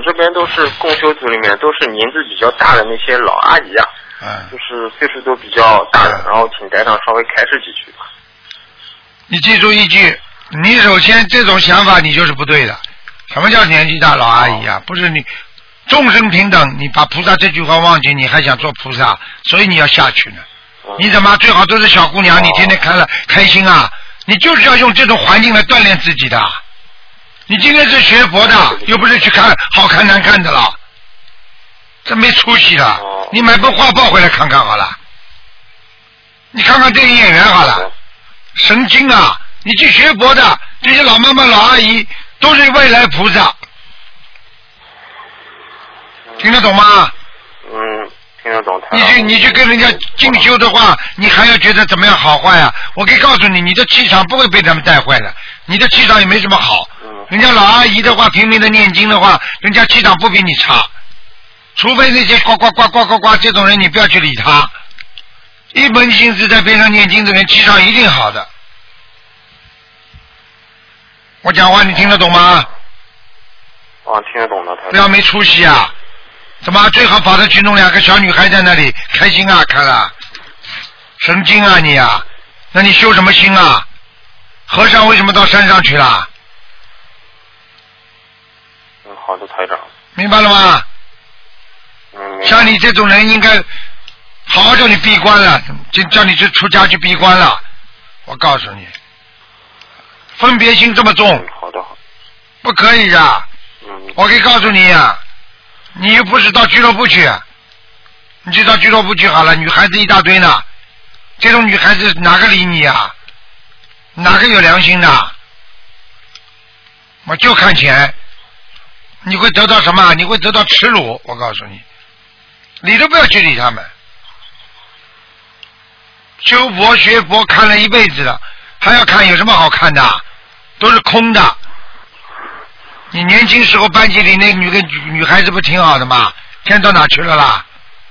这边都是共修组里面都是年纪比较大的那些老阿姨啊，就是岁数都比较大的，然后请台长稍微开示几句吧。 你记住一句，你首先这种想法你就是不对的。什么叫年纪大老阿姨啊？不是你众生平等，你把菩萨这句话忘记，你还想做菩萨，所以你要下去呢。你怎么最好都是小姑娘，你天天看了开心啊？你就是要用这种环境来锻炼自己的。你今天是学佛的，又不是去看好看难看的了，这没出息的。你买本画报回来看看好了，你看看电影演员好了，神经啊！你去学佛的这些老妈妈老阿姨都是未来菩萨，听得懂吗？ 听得懂。 你去跟人家进修的话，你还要觉得怎么样好坏啊？我可以告诉你，你的气场不会被他们带坏的，你的气场也没什么好。人家老阿姨的话，拼命的念经的话，人家气场不比你差。除非那些呱呱呱呱呱呱这种人，你不要去理他。一门心思在边上念经的人，气场一定好的。我讲话你听得懂吗？ 听得懂的。 不要没出息啊！怎么最好跑着去弄两个小女孩在那里开心啊？看了，神经啊你啊！那你修什么心啊？和尚为什么到山上去了？ 好的，台长。 明白了吗？像你这种人应该好好叫你闭关了，就叫你去出家去闭关了。我告诉你，分别心这么重。 好的。 不可以的。我可以告诉你呀，你又不是到俱乐部去，你就到俱乐部去好了，女孩子一大堆呢，这种女孩子哪个理你啊？哪个有良心的？我就看钱，你会得到什么？你会得到耻辱，我告诉你，理都不要去理他们。修佛学佛看了一辈子了，还要看有什么好看的？都是空的。你年轻时候班级里那女孩子不挺好的吗？现在到哪去了啦？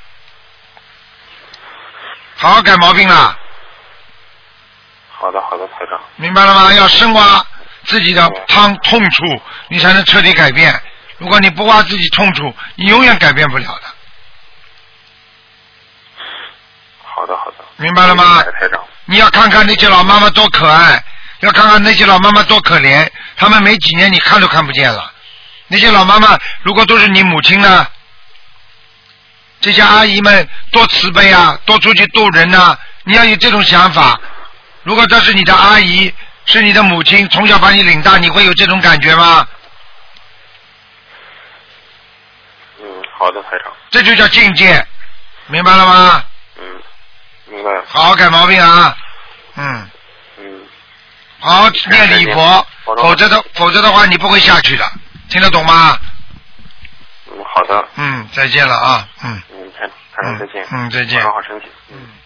好好改毛病啦。 好的，台长。 明白了吗？要深挖自己的痛处，你才能彻底改变。如果你不挖自己痛处，你永远改变不了的。 好的。 明白了吗？ 台长。 你要看看那些老妈妈多可爱，要看看那些老妈妈多可怜，他们没几年你看都看不见了。那些老妈妈如果都是你母亲呢？这些阿姨们多慈悲啊，多出去度人啊，你要有这种想法。如果这是你的阿姨，是你的母亲，从小把你领大，你会有这种感觉吗？ 好的，台长。 这就叫境界，明白了吗？ 明白了。 好好改毛病啊。好好念礼佛，否则的话你不会下去的，听得懂吗？ 好的。 再见了啊。 台长再见。 再见。 好好身体。